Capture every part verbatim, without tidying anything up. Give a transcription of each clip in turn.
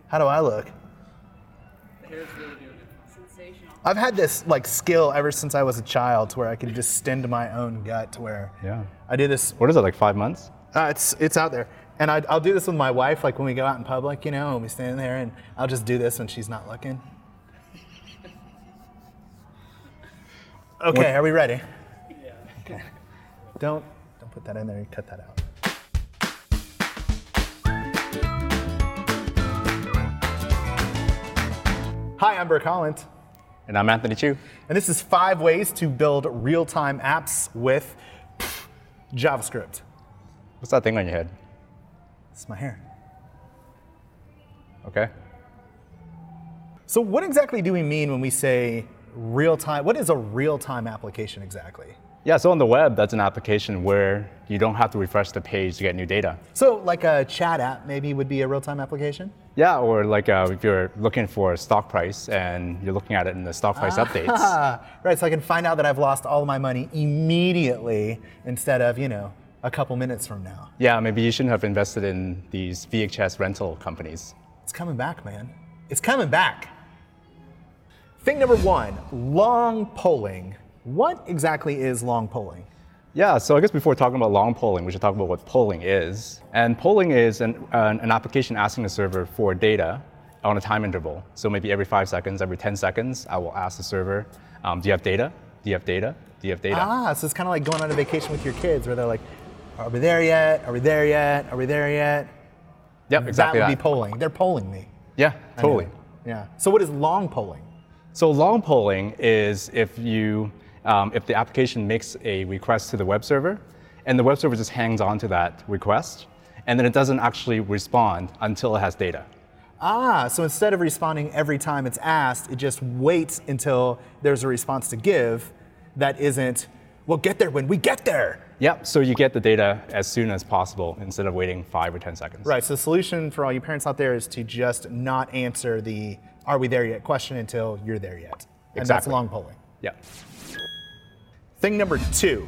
How do I look? The hair's really doing it. Sensational. I've had this like skill ever since I was a child, to where I can distend my own gut. To where Yeah. I do this. What is it, like five months? Uh, it's it's out there, and I, I'll do this with my wife, like when we go out in public, you know, and we stand there, and I'll just do this when she's not looking. Okay, What? are we ready? Yeah. Okay. Don't don't put that in there. You cut that out. Hi, I'm Burke Holland, And I'm Anthony Chu. and this is five ways to build real-time apps with pff, JavaScript. What's that thing on your head? It's my hair. Okay. So what exactly do we mean when we say real-time? What is a real-time application exactly? Yeah, so on the web, that's an application where you don't have to refresh the page to get new data. So like a chat app maybe would be a real-time application? Yeah, or like uh, if you're looking for a stock price and you're looking at it in the stock price updates. Ah, right, so I can find out that I've lost all of my money immediately instead of, you know, a couple minutes from now. Yeah, maybe you shouldn't have invested in these V H S rental companies. It's coming back, man. It's coming back. Thing number one, long polling. What exactly is long polling? Yeah, so I guess before talking about long polling, we should talk about what polling is. And polling is an, an, an application asking the server for data on a time interval. So maybe every five seconds, every ten seconds, I will ask the server, um, do you have data? Do you have data? Do you have data? Ah, so it's kind of like going on a vacation with your kids where they're like, are we there yet? Are we there yet? Are we there yet? Yep, exactly that that. would be polling. They're polling me. Yeah, I totally. knew it. Yeah. So what is long polling? So long polling is if you um, if the application makes a request to the web server, and the web server just hangs on to that request, and then it doesn't actually respond until it has data. Ah, so instead of responding every time it's asked, it just waits until there's a response to give that isn't, we'll get there when we get there. Yep, so you get the data as soon as possible instead of waiting five or ten seconds. Right, so the solution for all you parents out there is to just not answer the are we there yet question until you're there yet. And that's Exactly. long polling. Yep. Thing number two,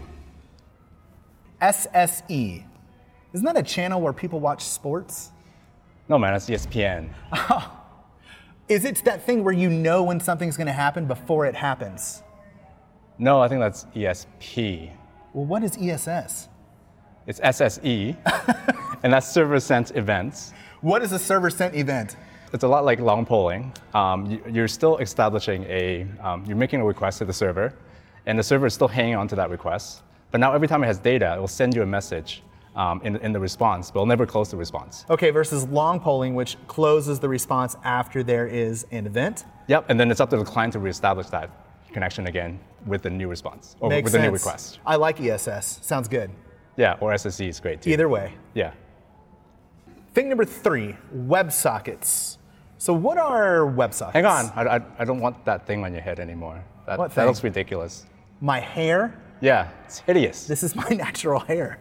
S S E. Isn't that a channel where people watch sports? No, man, that's E S P N. Is it that thing where you know when something's gonna happen before it happens? No, I think that's E S P. Well, what is E S S? It's S S E, and that's server sent events. What is a server sent event? It's a lot like long polling. Um, you, you're still establishing a, um, you're making a request to the server, and the server is still hanging on to that request. But now every time it has data, it will send you a message um, in, in the response, but it'll never close the response. Okay, versus long polling, which closes the response after there is an event. Yep, and then it's up to the client to reestablish that connection again with the new response, or Makes with the new sense. request. I like E S S. Sounds good. Yeah, or S S E is great too. Either way. Yeah. Thing number three, WebSockets. So what are WebSockets? Hang on, I, I, I don't want that thing on your head anymore. That, What that thing? looks ridiculous. My hair? Yeah, it's hideous. This is my natural hair.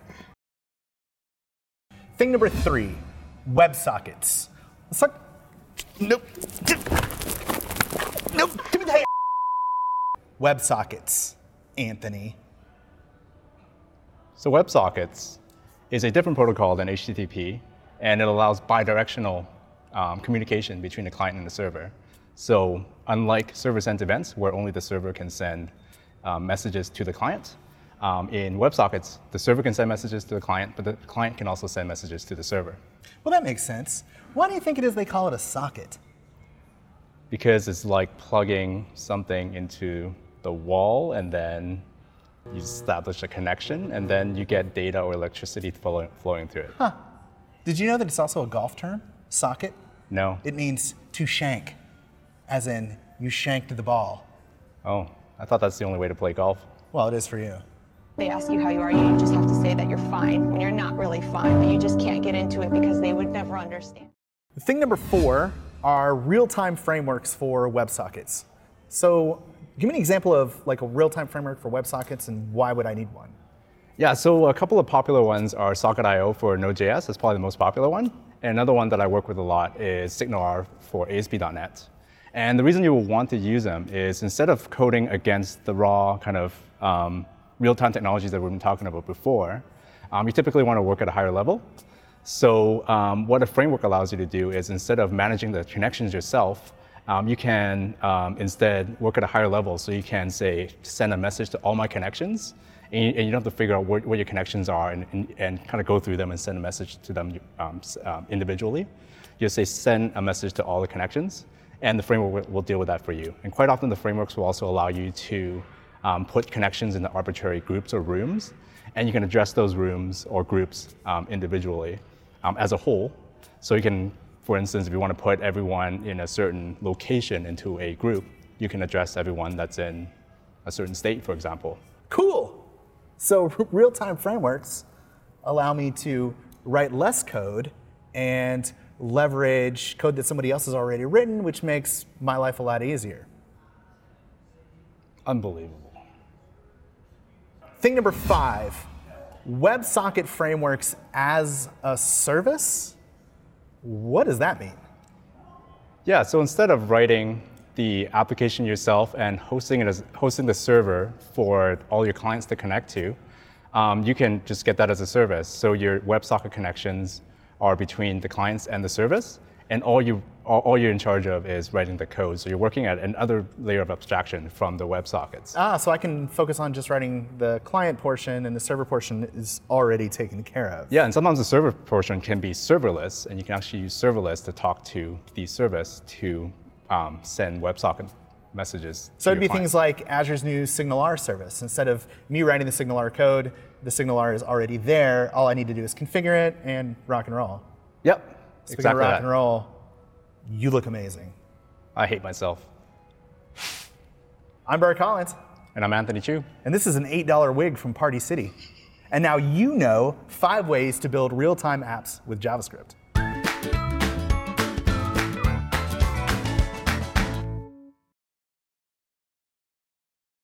Thing number three, WebSockets. Let's talk. Nope. Nope. Give me the hair. WebSockets, Anthony. So WebSockets is a different protocol than H T T P, and it allows bidirectional um, communication between the client and the server. So unlike server-sent events, where only the server can send um, messages to the client, um, in WebSockets, the server can send messages to the client, but the client can also send messages to the server. Well, that makes sense. Why do you think it is they call it a socket? Because it's like plugging something into the wall, and then you establish a connection, and then you get data or electricity flow, flowing through it. Huh. Did you know that it's also a golf term? Socket? No. It means to shank, as in you shanked the ball. Oh, I thought that's the only way to play golf. Well, it is for you. They ask you how you are, you just have to say that you're fine when you're not really fine, but you just can't get into it because they would never understand. Thing number four are real-time frameworks for WebSockets. So give me an example of like a real-time framework for WebSockets and why would I need one? Yeah, so a couple of popular ones are Socket dot I O for Node.js. That's probably the most popular one. And another one that I work with a lot is SignalR for A S P dot net. And the reason you will want to use them is instead of coding against the raw kind of um, real-time technologies that we've been talking about before, um, you typically want to work at a higher level. So um, what a framework allows you to do is instead of managing the connections yourself, um, you can um, instead work at a higher level. So you can say, send a message to all my connections, and you, and you don't have to figure out where, where your connections are and, and, and kind of go through them and send a message to them um, um, individually. You just say, send a message to all the connections, and the framework will, will deal with that for you. And quite often the frameworks will also allow you to um, put connections into arbitrary groups or rooms, and you can address those rooms or groups um, individually um, as a whole. So you can, for instance, if you want to put everyone in a certain location into a group, you can address everyone that's in a certain state, for example. Cool. So real-time frameworks allow me to write less code and leverage code that somebody else has already written, which makes my life a lot easier. Unbelievable. Thing number five, WebSocket frameworks as a service. What does that mean? Yeah, so instead of writing the application yourself and hosting it as hosting the server for all your clients to connect to, um, you can just get that as a service. So your WebSocket connections are between the clients and the service, and all you all, all you're in charge of is writing the code. So you're working at another layer of abstraction from the WebSockets. Ah, so I can focus on just writing the client portion, and the server portion is already taken care of. Yeah, and sometimes the server portion can be serverless, and you can actually use serverless to talk to the service to um, send WebSocket messages. So to it'd be your things like Azure's new SignalR service. Instead of me writing the SignalR code, the SignalR is already there. All I need to do is configure it and rock and roll. Yep, Speaking exactly of rock that. and roll, you look amazing. I hate myself. I'm Bart Collins, And I'm Anthony Chu. and this is an eight dollar wig from Party City. And now you know five ways to build real-time apps with JavaScript.